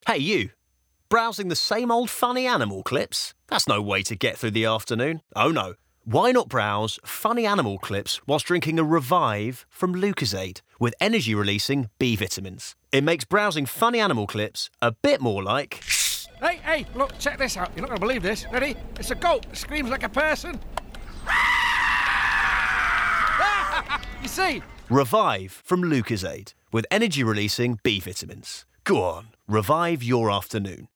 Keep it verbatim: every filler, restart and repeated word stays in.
Hey you, browsing the same old funny animal clips? That's no way to get through the afternoon. Oh no. Why not browse funny animal clips whilst drinking a Revive from Lucozade with energy-releasing B vitamins? It makes browsing funny animal clips a bit more like... Hey, hey, look, check this out. You're not going to believe this. Ready? It's a goat. It screams like a person. You see? Revive from Lucozade with energy-releasing B vitamins. Go on, revive your afternoon.